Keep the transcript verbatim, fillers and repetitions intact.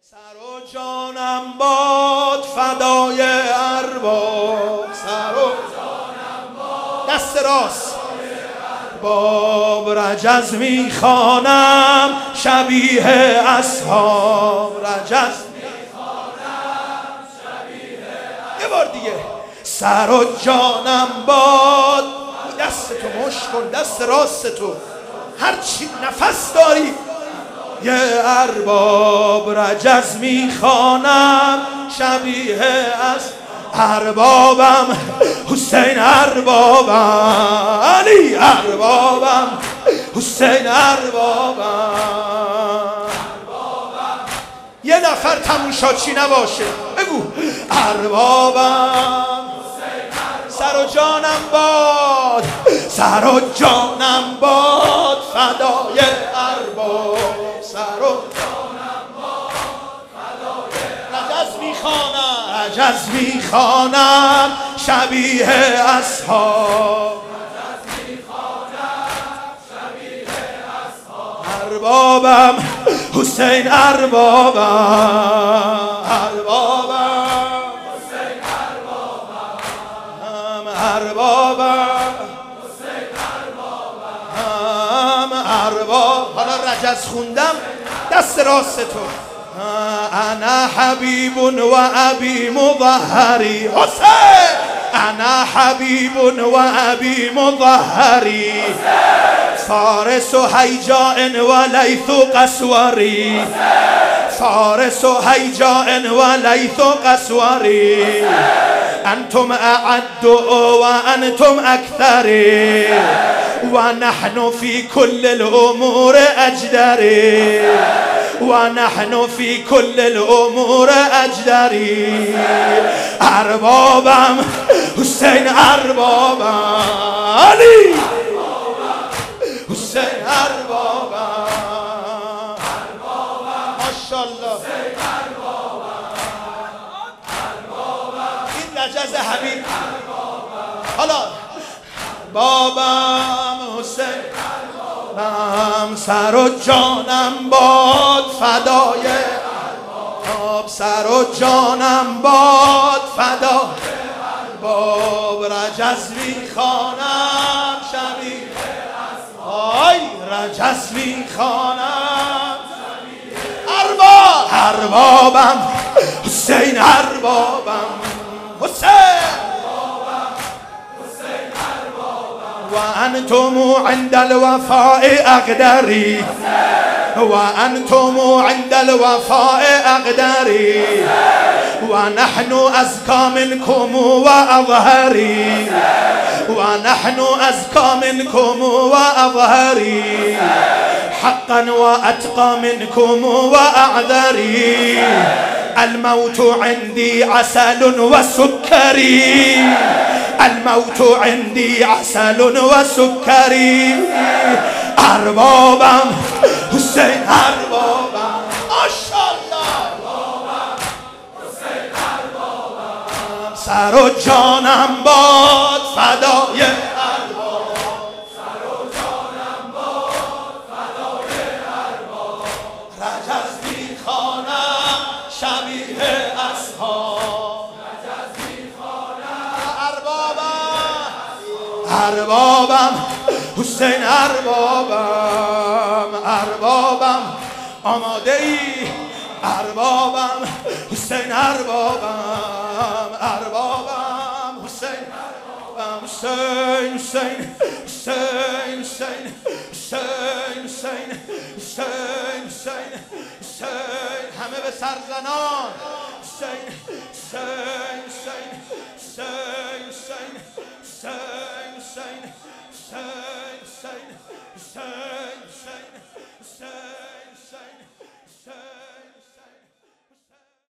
سر و جانم باد فدای ارباب، سر و جانم باد دست راست ارباب، رجز میخوانم شبیه اصحاب، رجز میخوانم شبیه اصحاب. یه بار دیگه سر و جانم باد، دست تو مشت کن، دست راست تو هر چی نفس داری یه ارباب، رجز میخوانم شبیه از اربابم، حسین اربابم، علی اربابم، حسین اربابم. یه نفر تماشاچی نباشه بگو اربابم، سر و جانم باد، سر و جانم باد فدای ارباب، سر و جانم باد فدای رجز میخوانم، رجز میخوانم شبیه اصحاب، رجز میخوانم شبیه اصحاب. اربابم حسین اربابم، اربابم حسین اربابم، اربابم حسین اربابم، ارباب. حالا رجز خوندم دست راست تو انا حبیب و ابی مظهری، حسین انا حبیب و ابی مظهری، فارس و هیجاء و لیث قسوری، فارس و هیجاء و لیث قسوری، انتم اعد و انتم اکثری و نحن فی کل الامور اجدری، و نحن فی کل الامور اجدری. اربابم حسین اربابم، علی حسین اربابم، ماشاءالله این رجز حبیب. حالا بابم حسین اربابم، سر و جانم باد فدای ارباب، سر و جانم باد فدای ارباب، رجز میخوانم شبیه آی، رجز میخوانم ارباب، اربابم حسین اربابم، حسین و انتم عند الوفاء اقدری، و انتم عند الوفاء اقدری، و نحن ازکا منکم و اظهری، و نحن ازکا منکم و اظهری، حقا و اتقا منکم و اعذری، الموت عندي عسل وسكري، الموت عندي عسل وسكري. اربابم حسین اربابم، ماشاءالله اربابم حسین اربابم، سر و جانم باد فدای ارباب، سر و جانم باد فدای ارباب، رجز میخوانم شبیه اصحاب، رجز میخوانم اربابم، اربابم حسین اربابم، اربابم آماده ای، اربابم حسین اربابم، اربابم حسین اربابم، حسین حسین حسین حسین حسین حسین حسین حسین حسین، همه به سر زنان، حسین حسین حسین حسین حسین حسین حسین حسین حسین حسین حسین حسین حسین